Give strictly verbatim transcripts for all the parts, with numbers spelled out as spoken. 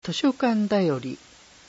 図書館だより。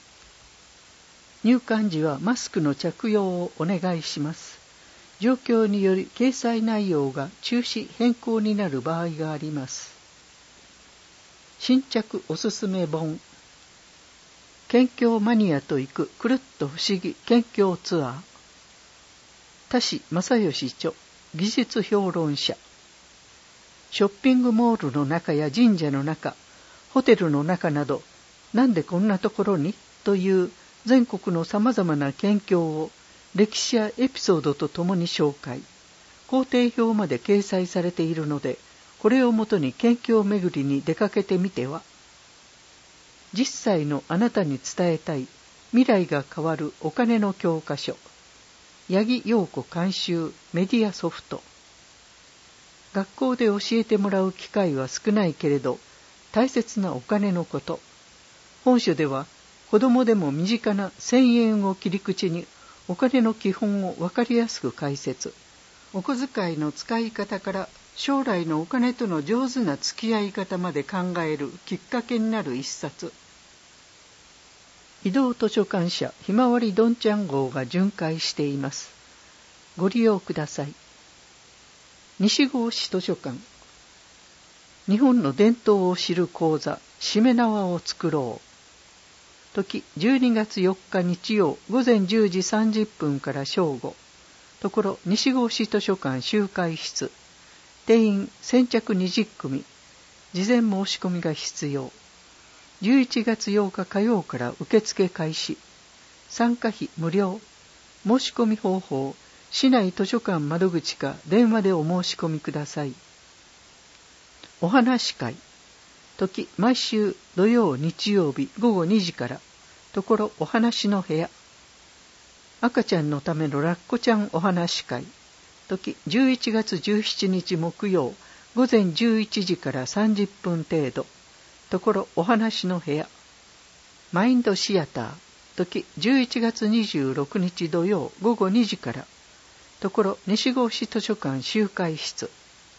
入館時はマスクの着用をお願いします。状況により掲載内容が中止変更になる場合があります。新着おすすめ本。県境マニアと行くくるっと不思議県境ツアー。田志正義著、技術評論者。ショッピングモールの中や神社の中、ホテルの中など、なんでこんなところにという全国のさまざまな県境を歴史やエピソードとともに紹介。行程表まで掲載されているので、これをもとに県境巡りに出かけてみては。じゅっさいのあなたに伝えたい未来が変わるお金の教科書。八木陽子監修メディアソフト。学校で教えてもらう機会は少ないけれど、大切なお金のこと。本書では子供でも身近なせんえんを切り口にお金の基本をわかりやすく解説。お小遣いの使い方から将来のお金との上手な付き合い方まで考えるきっかけになる一冊。移動図書館社ひまわりどんちゃん号が巡回しています。ご利用ください。西郷市図書館。日本の伝統を知る講座、しめ縄を作ろう。時じゅうにがつよっか日曜午前じゅうじさんじゅっぷんから正午。ところ西郷市図書館集会室。定員先着にじゅっくみ。事前申し込みが必要。じゅういちがつようか火曜から受付開始。参加費無料。申し込み方法、市内図書館窓口か電話でお申し込みください。お話会。時毎週土曜日曜日ごごにじから。ところお話の部屋。赤ちゃんのためのラッコちゃんお話会。時じゅういちがつじゅうしちにち木曜午前じゅういちじからさんじゅっぷん程度。ところお話の部屋。マインドシアター。時じゅういちがつにじゅうろくにち土曜ごごにじから。ところ西郷市図書館集会室。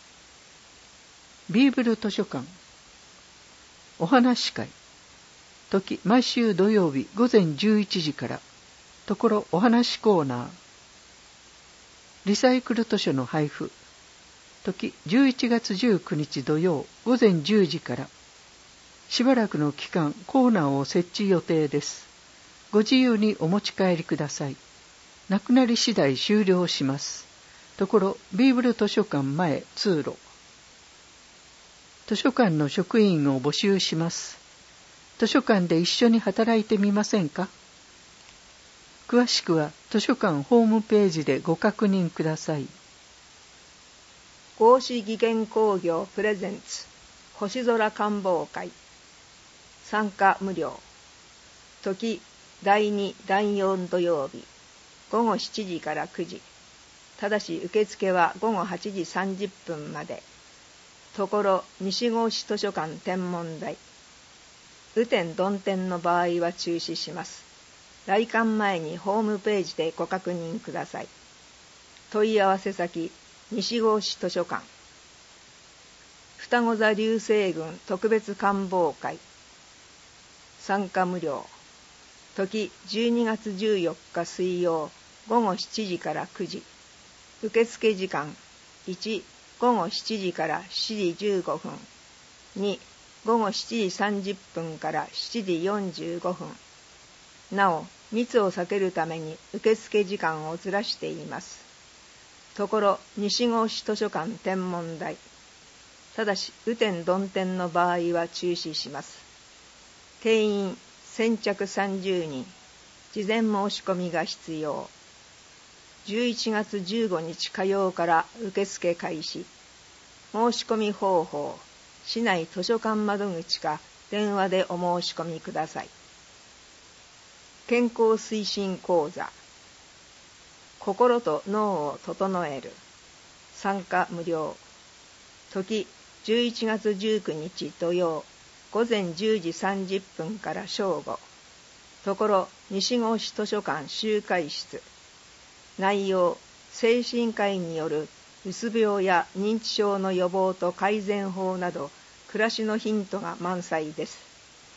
ビーブル図書館。お話会。時毎週土曜日午前じゅういちじから。ところお話コーナー。リサイクル図書の配布。時じゅういちがつじゅうくにち土曜午前じゅうじから。しばらくの期間コーナーを設置予定です。ご自由にお持ち帰りください。なくなり次第終了します。ところビーブル図書館前通路。図書館の職員を募集します。図書館で一緒に働いてみませんか？詳しくは図書館ホームページでご確認ください。 合志技研工業プレゼンツ星空観望会。参加無料。時だいにだいよん土曜日ごごしちじからくじ。ただし受付はごごはちじさんじゅっぷんまで。ところ西郷市図書館天文台。雨天曇天の場合は中止します。来館前にホームページでご確認ください。問い合わせ先西郷市図書館。双子座流星群特別観望会。参加無料。時じゅうにがつじゅうよっか水曜ごごしちじからくじ。受付時間いちごごしちじからしちじじゅうごふん。にごごしちじさんじゅっぷんからしちじよんじゅうごふん。なお密を避けるために受付時間をずらしています。ところ西郷市図書館天文台。ただし雨天曇天の場合は中止します。定員先着さんじゅうにん。事前申し込みが必要。じゅういちがつじゅうごにち火曜から受付開始。申し込み方法、市内図書館窓口か電話でお申し込みください。健康推進講座。心と脳を整える。参加無料。時じゅういちがつじゅうくにち土曜ごぜんじゅうじさんじゅっぷんから正午。ところ西郷市図書館集会室。内容、精神科医によるうつ病や認知症の予防と改善法など暮らしのヒントが満載です。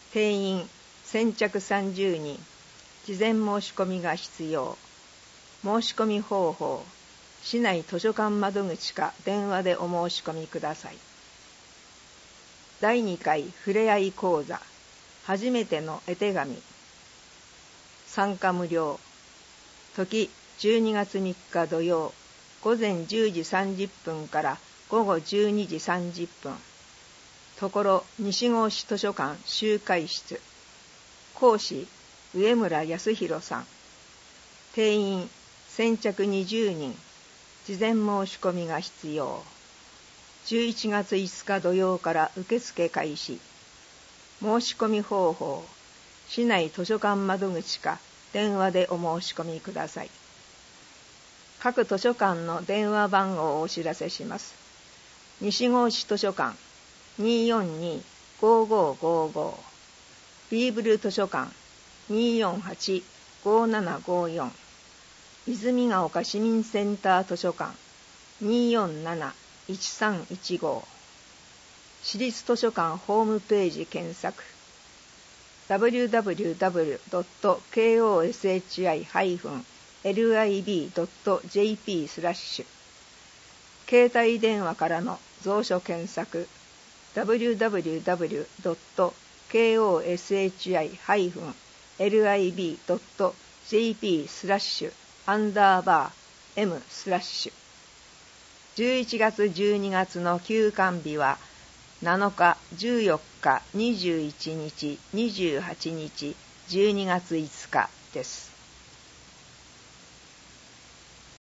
定員先着さんじゅうにん、事前申し込みが必要。申し込み方法、市内図書館窓口か電話でお申し込みください。だいにかいふれあい講座、初めての絵手紙。参加無料。時じゅうにがつみっか土曜、午前じゅうじさんじゅっぷんから午後じゅうにじさんじゅっぷん。ところ西郷市図書館集会室。講師上村康弘さん。定員先着にじゅうにん、事前申し込みが必要。じゅういちがついつか土曜から受付開始。申し込み方法、市内図書館窓口か電話でお申し込みください。各図書館の電話番号をお知らせします。西郷市図書館 にーよんにーごーごーごーごー、ビーブル図書館 にーよんはちごーななごーよん、泉ヶ丘市民センター図書館 にーよんなないちさんいちごー、市立図書館ホームページ検索 ダブリューダブリューダブリュードットケーオーエスエイチアイハイフンエルアイビードットジェーピー スラッシュ、携帯電話からの蔵書検索 ダブリューダブリューダブリュードットケーオーエスエイチアイハイフンエルアイビードットジェーピー スラッシュアンダーバー エム スラッシュ。じゅういちがつじゅうにがつの休館日はなのか、じゅうよっか、にじゅういちにち、にじゅうはちにち、じゅうにがついつかです。